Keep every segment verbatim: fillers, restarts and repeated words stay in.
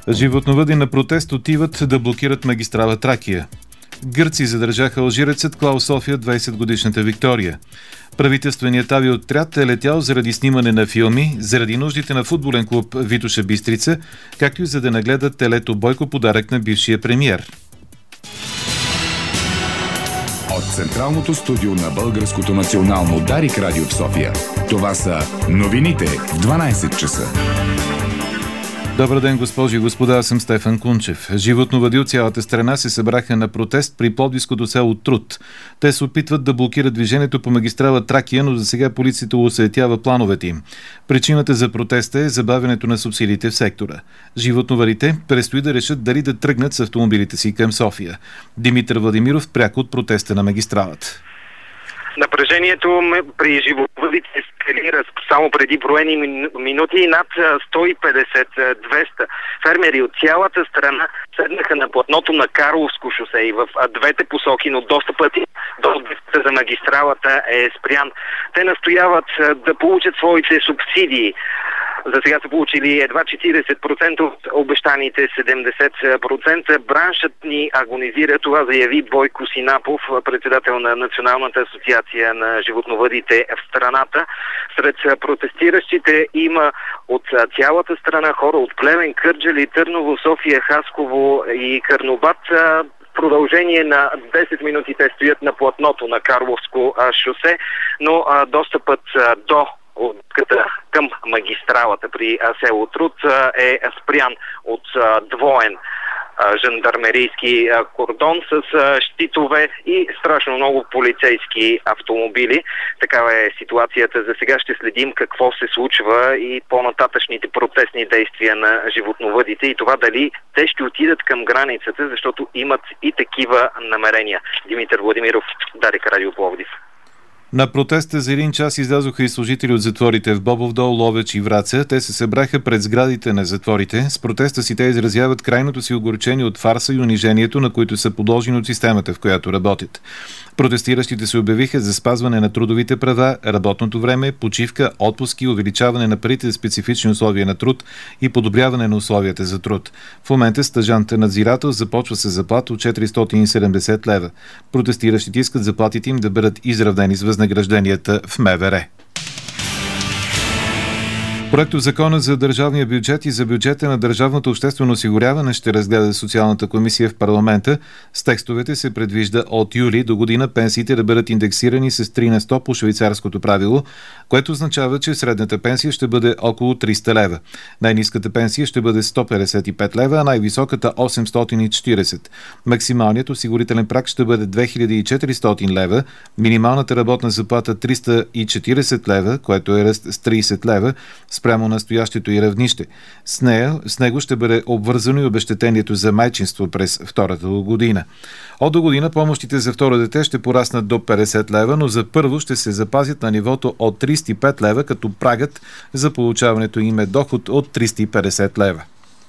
Животновъди на протест отиват да блокират магистрала Тракия. Гърци задържаха алжирецът Клаус София, двайсетгодишната Виктория. Правителственият авиоотряд е летял заради снимане на филми, заради нуждите на футболен клуб Витоша Бистрица, както и за да нагледат телето Бойко, подарък на бившия премиер. От Централното студио на Българското национално Дарик радио в София. Това са новините в дванайсет часа. Добър ден, госпожи и господа, аз съм Стефан Кунчев. Животновъди от цялата страна се събраха на протест при пловдивското село Труд. Те се опитват да блокират движението по магистрала Тракия, но за сега полицията осуетява плановете им. Причината за протеста е забавянето на субсидиите в сектора. Животновъдите предстои да решат дали да тръгнат с автомобилите си към София. Димитър Владимиров пряко от протеста на магистралата. Напрежението при животновъдите ескалира само преди броени минути. Над сто и петдесет до двеста фермери от цялата страна седнаха на платното на Карловско шосе и в двете посоки, но достъпът до отбивката за магистралата е спрян. Те настояват да получат своите субсидии. За сега са получили едва четирийсет процента от обещаните седемдесет процента. Браншът ни агонизира, това заяви Бойко Синапов, председател на Националната асоциация на животновъдите в страната. Сред протестиращите има от цялата страна хора от Плевен, Кърджали, Търново, София, Хасково и Карнобат. Продължение на десет минути те стоят на платното на Карловско шосе, но достъпът до отката към магистралата при село Труд е спрян от двоен жандармерийски кордон с щитове и страшно много полицейски автомобили. Такава е ситуацията. За сега ще следим какво се случва и по-нататъчните протестни действия на животновъдите и това дали те ще отидат към границата, защото имат и такива намерения. Димитър Владимиров, Дарик радио Пловдив. На протеста за един час излязоха и служители от затворите в Бобов дол, Ловеч и Враца. Те се събраха пред сградите на затворите. С протеста си те изразяват крайното си огорчение от фарса и унижението, на които са подложени от системата, в която работят. Протестиращите се обявиха за спазване на трудовите права, работното време, почивка, отпуски, увеличаване на парите за специфични условия на труд и подобряване на условията за труд. В момента стажантът надзирател започва с заплата от четиристотин и седемдесет лева. Протестиращите искат заплатите им да бъдат изравнени с възнагражденията в МВР. Проектозакона за държавния бюджет и за бюджета на държавното обществено осигуряване ще разгледа Социалната комисия в парламента. С текстовете се предвижда от юли до година пенсиите да бъдат индексирани с три на сто по швейцарското правило, което означава, че средната пенсия ще бъде около триста лева. Най-ниската пенсия ще бъде сто петдесет и пет лева, а най-високата осемстотин и четиридесет. Максималният осигурителен праг ще бъде две хиляди и четиристотин лева, минималната работна заплата триста и четиридесет лева, което е ръст с тридесет лева, спрямо настоящето и равнище. С, нея, с него ще бъде обвързано и обезщетението за майчинство през втората година. От до година помощите за второ дете ще пораснат до петдесет лева, но за първо ще се запазят на нивото от триста и пет лева, като прагът за получаването им е доход от триста и петдесет лева.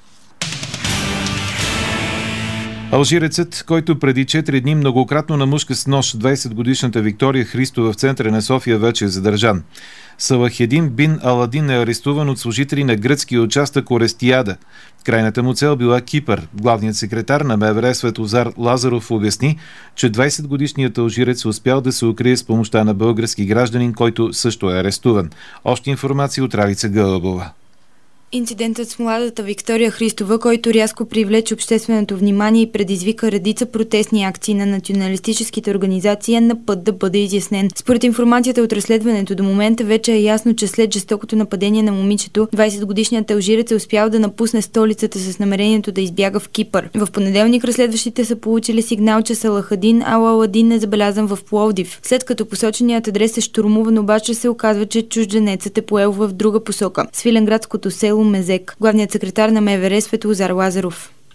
Алжирецът, който преди четири дни многократно намушка с нож двайсетгодишната Виктория Христова в центъра на София, вече е задържан. Салахедин бин Аладин е арестуван от служители на гръцкия участък Орестияда. Крайната му цел била Кипър. Главният секретар на МВР Светозар Лазаров обясни, че двайсетгодишният алжирец успял да се укрие с помощта на български гражданин, който също е арестуван. Още информация от Ралица Гълъбова. Инцидентът с младата Виктория Христова, който рязко привлече общественото внимание и предизвика редица протестни акции на националистическите организации, е на път да бъде изяснен. Според информацията от разследването до момента вече е ясно, че след жестокото нападение на момичето, двайсетгодишният алжирец е успял да напусне столицата с намерението да избяга в Кипър. В понеделник разследващите са получили сигнал, че Салахедин Аладин е забелязан в Пловдив. След като посоченият адрес е щурмуван, обаче се оказва, че чужденецът е поел в друга посока – Свиленградското село Мезек. Главният секретар на МВР Светозар Лазаров.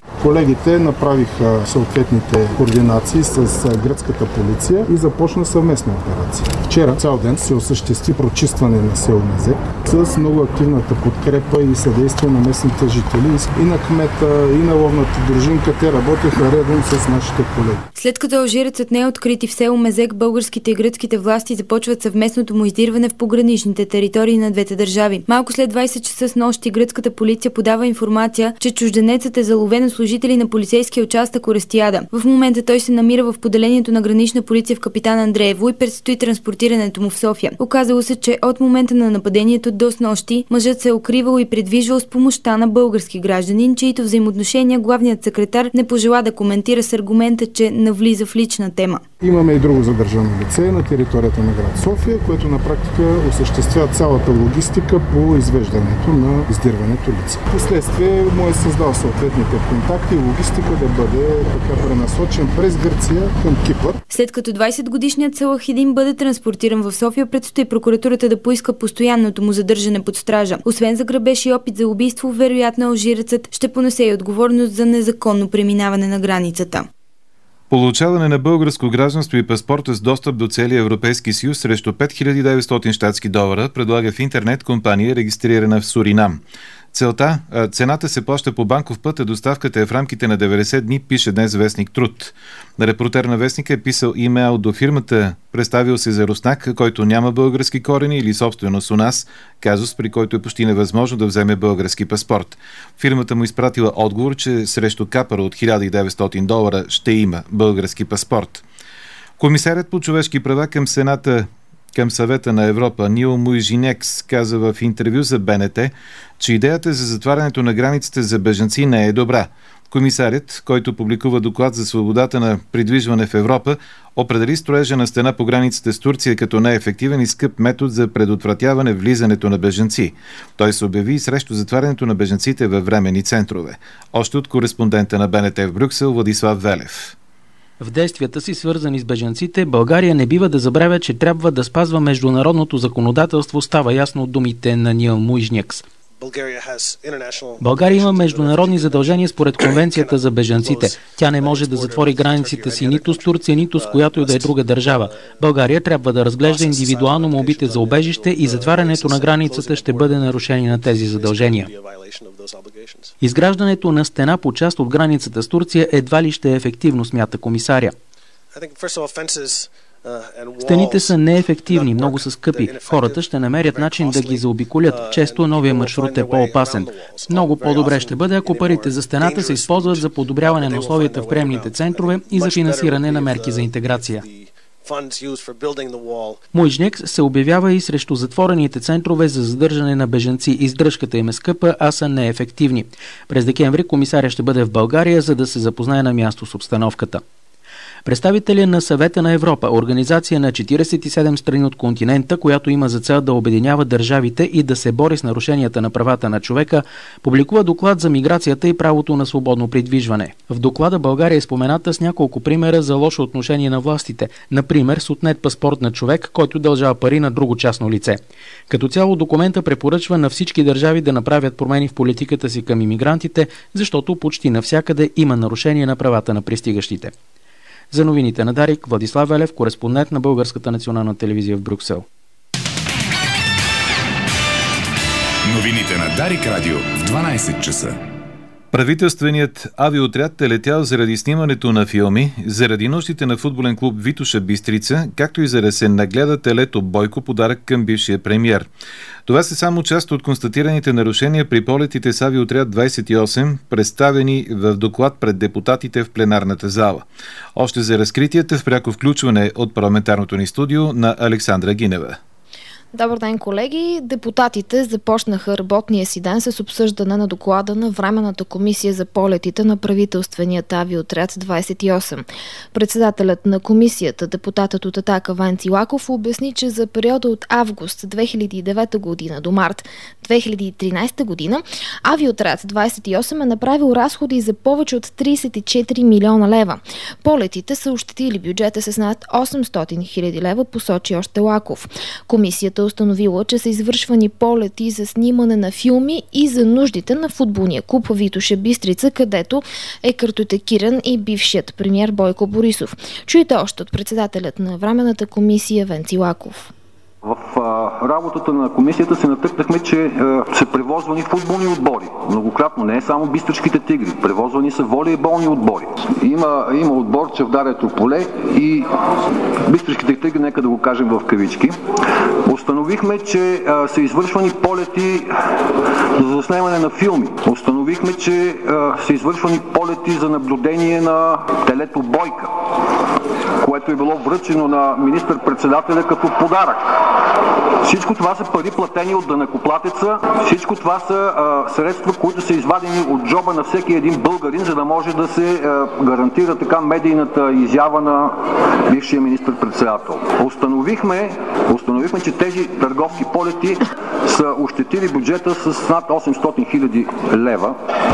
Колегите направиха съответните координации с гръцката полиция и започна съвместна операция. Вчера цял ден се осъществи прочистване на село Мезек с много активната подкрепа и съдействие на местните жители и на кмета, и на ловната дружинка. Те работеха редом с нашите колеги. След като алжирецът не е открит в село Мезек, българските и гръцките власти започват съвместното му издирване в пограничните територии на двете държави. Малко след двайсет часа с нощи гръцката полиция подава информация, че чужденецът е заловен от служители на полицейския участък Орестиада. В момента той се намира в поделението на гранична полиция в Капитан Андреево и предстои транспортирането му в София. Оказало се, че от момента на нападението до снощи мъжът се е укривал и придвижвал с помощта на български гражданин, чието взаимоотношения главният секретар не пожела да коментира с аргумента, че навлиза в лична тема. Имаме и друго задържано лице на територията на град София, което на практика осъществява цялата логистика по извеждането на издирването лице. Впоследствие му е създал съответните контакти и логистика да бъде така пренасочен през Гърция към Кипър. След като двайсетгодишният Салахидин бъде транспортиран в София, предстои прокуратурата да поиска постоянното му задържане под стража. Освен за грабеж и опит за убийство, вероятно алжирецът ще понесе и отговорност за незаконно преминаване на границата. Получаване на българско гражданство и паспорта с достъп до целия Европейски съюз срещу пет хиляди и деветстотин щатски долара предлага в интернет компания, регистрирана в Суринам. Целта, цената се плаща по банков път, а доставката е в рамките на деветдесет дни, пише днес вестник Труд. Репортер на вестника е писал имейл до фирмата, представил се за руснак, който няма български корени или собственост у нас, казус, при който е почти невъзможно да вземе български паспорт. Фирмата му изпратила отговор, че срещу капара от хиляда и деветстотин долара ще има български паспорт. Комисарят по човешки права към Сената към Съвета на Европа Нил Муйжинекс каза в интервю за Б Н Т, че идеята за затварянето на границите за бежанци не е добра. Комисарят, който публикува доклад за свободата на придвижване в Европа, определи строежа на стена по границите с Турция като неефективен и скъп метод за предотвратяване влизането на бежанци. Той се обяви и срещу затварянето на бежанците във временни центрове. Още от кореспондента на Б Н Т в Брюксел Владислав Велев. В действията си, свързани с бежанците, България не бива да забравя, че трябва да спазва международното законодателство, става ясно от думите на Нил Муйжнекс. България има международни задължения според Конвенцията за бежанците. Тя не може да затвори границите си нито с Турция, нито с която и да е друга държава. България трябва да разглежда индивидуално молбите за убежище и затварянето на границата ще бъде нарушение на тези задължения. Изграждането на стена по част от границата с Турция едва ли ще е ефективно, смята комисаря. Стените са неефективни, много са скъпи. Хората ще намерят начин да ги заобиколят. Често новия маршрут е по-опасен. Много по-добре ще бъде, ако парите за стената се използват за подобряване на условията в приемните центрове и за финансиране на мерки за интеграция. Муйжнекс се обявява и срещу затворените центрове за задържане на бежанци. Издръжката им е скъпа, а са неефективни. През декември комисаря ще бъде в България, за да се запознае на място с обстановката. Представители на Съвета на Европа, организация на четиридесет и седем страни от континента, която има за цел да обединява държавите и да се бори с нарушенията на правата на човека, публикува доклад за миграцията и правото на свободно придвижване. В доклада България е спомената с няколко примера за лошо отношение на властите, например с отнет паспорт на човек, който дължава пари на друго частно лице. Като цяло документа препоръчва на всички държави да направят промени в политиката си към имигрантите, защото почти навсякъде има нарушение на правата на пристигащите. За новините на Дарик, Владислав Велев, кореспондент на Българската национална телевизия в Брюксел. Новините на Дарик Радио в дванайсет часа. Правителственият авиоотряд е летял заради снимането на филми, заради нуждите на футболен клуб Витоша Бистрица, както и за да се нагледа телето Бойко, подарък към бившия премиер. Това са само част от констатираните нарушения при полетите с авиоотряд двайсет и осем, представени в доклад пред депутатите в пленарната зала. Още за разкритията в пряко включване от парламентарното ни студио на Александра Гинева. Добър ден, колеги! Депутатите започнаха работния си ден с обсъждане на доклада на Временната комисия за полетите на правителственият авиоотряд двайсет и осем. Председателят на комисията, депутатът от Атака Венци Лаков, обясни, че за периода от август две хиляди и девета година до март две хиляди и тринайсета година авиоотряд двайсет и осем е направил разходи за повече от трийсет и четири милиона лева. Полетите са ощетили бюджета с над осемстотин хиляди лева, посочи още Лаков. Комисията комисията установила, че са извършвани полети за снимане на филми и за нуждите на футболния клуб Витоша Бистрица, където е картотекиран и бившият премиер Бойко Борисов. Чуйте още от председателят на Временната комисия Венци Лаков. В а, работата на комисията се натъкнахме, че а, са превозвани футболни отбори. Многократно, не е само Бистричките тигри. Превозвани са волейболни отбори. Има, има отбор Чавдарето поле и Бистричките тигри, нека да го кажем в кавички. Установихме, че а, са извършвани полети за заснемане на филми. Установихме, че а, са извършвани полети за наблюдение на телето Бойка, което е било връчено на министър-председателя като подарък. Всичко това са пари платени от данъкоплатеца, всичко това са а, средства, които са извадени от джоба на всеки един българин, за да може да се а, гарантира така медийната изява на бившия министър-председател. Установихме, установихме, че тези търговски полети са ощетили бюджета с над осемстотин хиляди лева,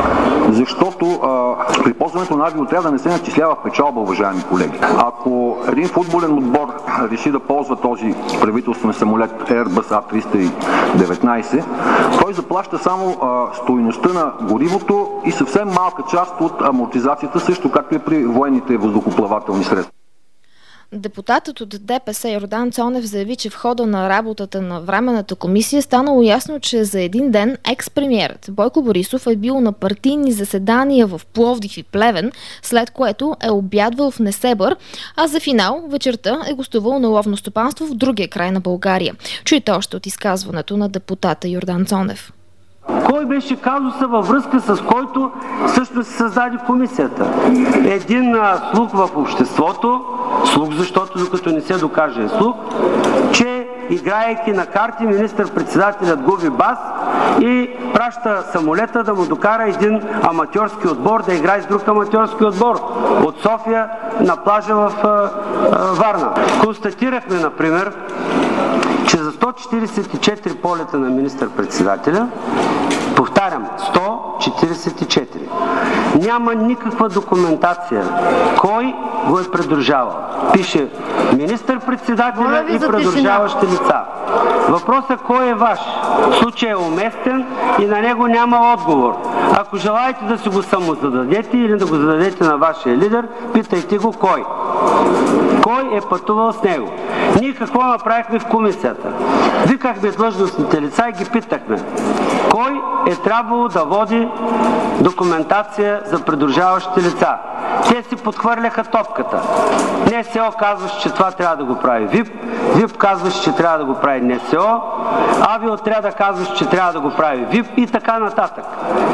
защото а, при ползването на авиоотряда не се начислява печалба, уважаеми колеги. Ако един футболен отбор реши да ползва този правителствен самолет Airbus А триста и деветнайсет, той заплаща само а, стойността на горивото и съвсем малка част от амортизацията, също както и при военните въздухоплавателни средства. Депутатът от ДПС Йордан Цонев заяви, че в хода на работата на Временната комисия станало ясно, че за един ден екс-премиерът Бойко Борисов е бил на партийни заседания в Пловдив и Плевен, след което е обядвал в Несебър, а за финал вечерта е гостувал на ловно стопанство в другия край на България. Чуйте още от изказването на депутата Йордан Цонев. Кой беше казуса във връзка с който също се създаде комисията? Един а, слух в обществото, слух, защото докато не се докаже слух, че играейки на карти, министър-председателят губи бас и праща самолета да му докара един аматьорски отбор да играе с друг аматьорски отбор от София на плажа в а, а, Варна. Констатирахме, например, че за сто четиридесет и четири полета на министър-председателя, повтарям, сто четиридесет и четири, няма никаква документация кой го е придружавал. Пише министър-председателя и придружаващи лица. Въпросът кой е ваш? Случай е уместен и на него няма отговор. Ако желаете да си го самозададете или да го зададете на вашия лидер, питайте го кой. Кой е пътувал с него? Ние какво направихме в комисията? Викахме длъжностните лица и ги питахме. Кой е трябвало да води документация за придружаващите лица? Те си подхвърляха топката. НСО казваше, че това трябва да го прави ВИП. ВИП казваше, че трябва да го прави НСО. Авиоотряда казваше, че трябва да го прави ВИП и така нататък.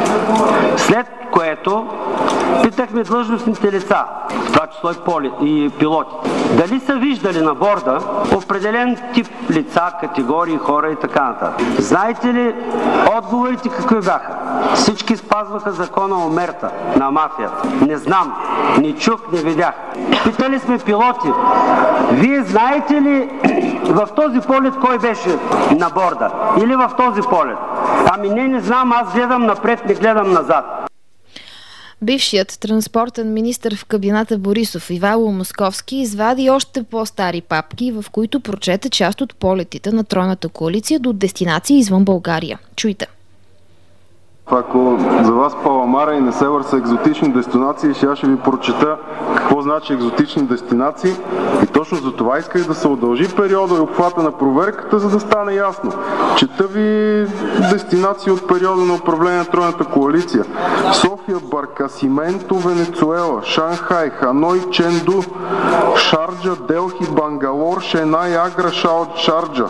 След което питахме длъжностните лица, в това число и, поли, и пилоти, дали са виждали на борда определен тип лица, категории, хора и така нататък. Знаете ли отговорите какви бяха? Всички спазваха закона омерта на мафията. Не знам, не чух, не видях. Питали сме пилоти, вие знаете ли в този полет кой беше на борда? Или в този полет? Ами не, не знам, аз гледам напред, не гледам назад. Бившият транспортен министър в кабината Борисов Ивайло Московски извади още по-стари папки, в които прочете част от полетите на тройната коалиция до дестинации извън България. Чуйте. Ако за вас Паламара и Несебър са екзотични дестинации, сега ще ви прочета какво значи екзотични дестинации и точно за това исках да се удължи периода и обхвата на проверката, за да стане ясно. Чета ви дестинации от периода на управление на тройната коалиция. София, Баркасименто, Венецуела, Шанхай, Ханой, Ченду, Шарджа, Делхи, Бангалор, Шенай, Агра, Шарджа,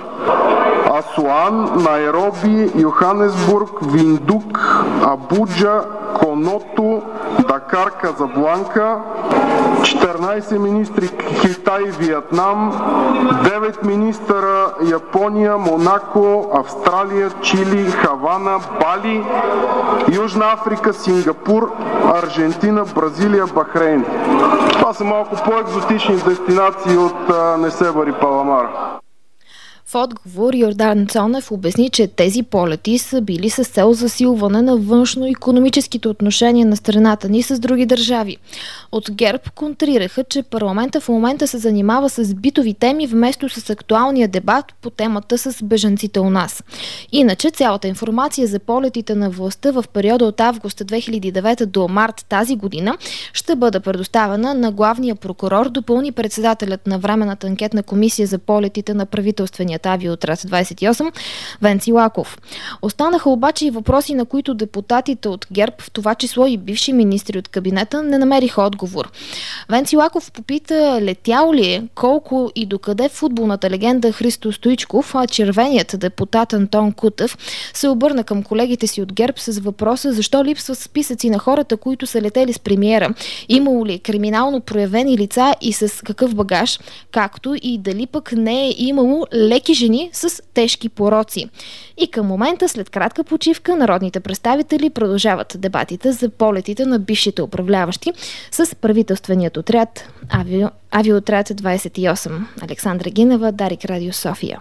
Асуан, Найроби, Йоханесбург, Виндук, Абуджа, Коното, Дакар, Казабланка, четиринайсет министри Китай и Виетнам, девет министъра Япония, Монако, Австралия, Чили, Хавана, Бали, Южна Африка, Сингапур, Аржентина, Бразилия, Бахрейн. Това са малко по-екзотични дестинации от Несебър и Паламара. В отговор Йордан Цонев обясни, че тези полети са били с цел засилване на външно-икономическите отношения на страната ни с други държави. От ГЕРБ контрираха, че парламента в момента се занимава с битови теми вместо с актуалния дебат по темата с бежанците у нас. Иначе цялата информация за полетите на властта в периода от август две хиляди и девета до март тази година ще бъде предоставена на главния прокурор, допълни председателят на Временната анкетна комисия за полетите на правителствения авиоотряд двадесет и осем Венци Лаков. Останаха обаче и въпроси, на които депутатите от ГЕРБ, в това число и бивши министри от кабинета, не намериха отговор. Венци Лаков попита летял ли е, колко и докъде футболната легенда Христо Стоичков, а червеният депутат Антон Кутев се обърна към колегите си от ГЕРБ с въпроса защо липсват списъци на хората, които са летели с премиера, имало ли криминално проявени лица и с какъв багаж, както и дали пък не е имало леки жени с тежки пороци. И към момента, след кратка почивка, народните представители продължават дебатите за полетите на бившите управляващи с правителственият отряд авио, авиоотряд двадесет и осем. Александра Гинева, Дарик Радио София.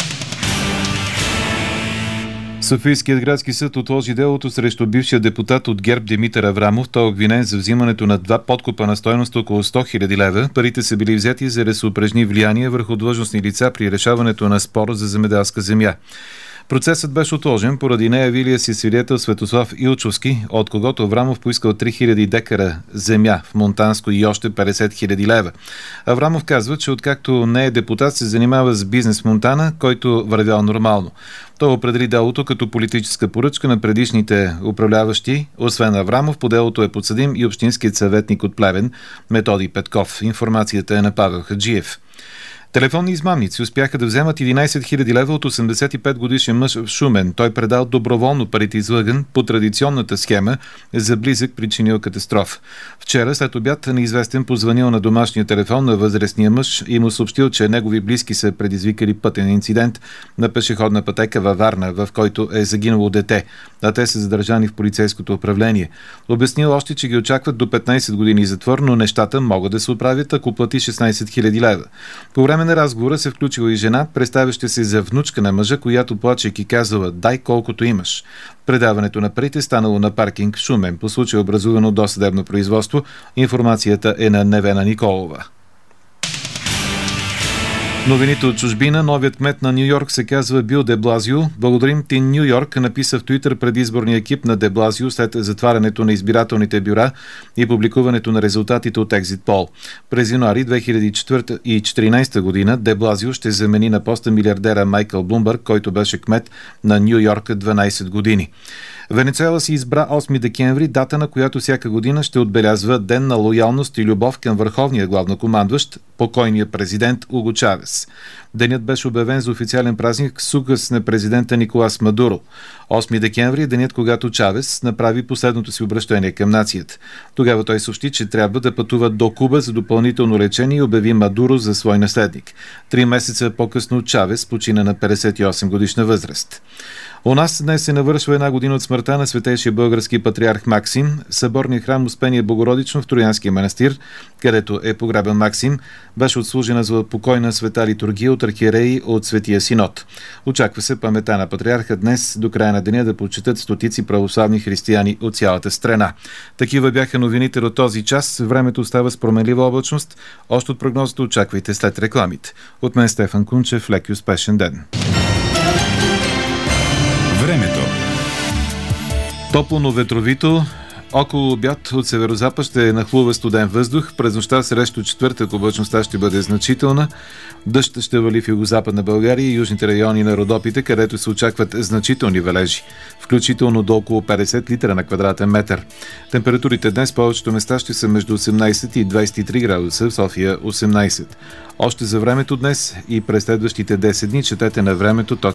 Софийският градски съд отложи делото срещу бившия депутат от ГЕРБ Димитър Аврамов. Той е обвинен за взимането на два подкупа на стойност около сто хиляди лева. Парите са били взети, за да се упражни влияние върху длъжностни лица при решаването на спор за земеделска земя. Процесът беше отложен поради неявилия си свидетел Светослав Илчовски, от когото Аврамов поискал три хиляди декара земя в Монтанско и още петдесет хиляди лева. Аврамов казва, че откакто не е депутат, се занимава с бизнес в Монтана, който вървял нормално. Той определи делото като политическа поръчка на предишните управляващи. Освен Аврамов, по делото е подсъдим и общинският съветник от Плевен Методий Петков. Информацията е на Павел Хаджиев. Телефонни измамници успяха да вземат единадесет хиляди лева от осемдесет и пет годишен мъж в Шумен. Той предал доброволно парите излъган по традиционната схема за близък причинил катастрофа. Вчера след обяд неизвестен позвонил на домашния телефон на възрастния мъж и му съобщил, че негови близки са предизвикали пътен инцидент на пешеходна пътека във Варна, в който е загинало дете, а те са задържани в полицейското управление. Обяснил още, че ги очакват до петнадесет години затвор, но нещата могат да се оправят, ако плати шестнадесет хиляди лева. По време на разговора се включила и жена, представяща се за внучка на мъжа, която плачейки казала "дай колкото имаш". Предаването на парите станало на паркинг в Шумен. По случай образувано досъдебно производство. Информацията е на Невена Николова. Новините от чужбина. Новият кмет на Ню Йорк се казва Бил де Блазио. Благодарим ти, Ню Йорк, написа в Твитър предизборния екип на де Блазио след затварянето на избирателните бюра и публикуването на резултатите от Екзит Пол. През януари две хиляди и четиринадесета година де Блазио ще замени на поста милиардера Майкъл Блумбърг, който беше кмет на Ню Йорк дванадесет години. Венецуела си избра осми декември, дата на която всяка година ще отбелязва Ден на лоялност и любов към върховния главнокомандващ, покойния президент Уго Чавес. Денят беше обявен за официален празник с указ на президента Николас Мадуро. осми декември е денят, когато Чавес направи последното си обръщение към нацията. Тогава той съобщи, че трябва да пътува до Куба за допълнително лечение и обяви Мадуро за свой наследник. Три месеца по-късно Чавес почина на петдесет и осем годишна възраст. У нас днес се навършва една година от смъртта на светейшия български патриарх Максим. Съборния храм Успение Богородично в Троянския манастир, където е погребан Максим, беше отслужена за покойна света литургия от архиереи от Светия Синод. Очаква се памета на патриарха днес до края на деня да почитат стотици православни християни от цялата страна. Такива бяха новините от този час. Времето остава с променлива облачност. Още от прогнозата очаквайте след рекламите. От мен Стефан Кунчев, лек и успешен ден. Времето. Топло, но ветровито. Около обяд от северозапад ще нахлува студен въздух. През нощта срещу четвъртък облачността ще бъде значителна. Дъжд ще вали в югозападна България и южните райони на Родопите, където се очакват значителни валежи, включително до около петдесет литра на квадратен метър. Температурите днес в повечето места ще са между осемнадесет и двадесет и три градуса, в София осемнадесет. Още за времето днес и през следващите десет дни четете на времето.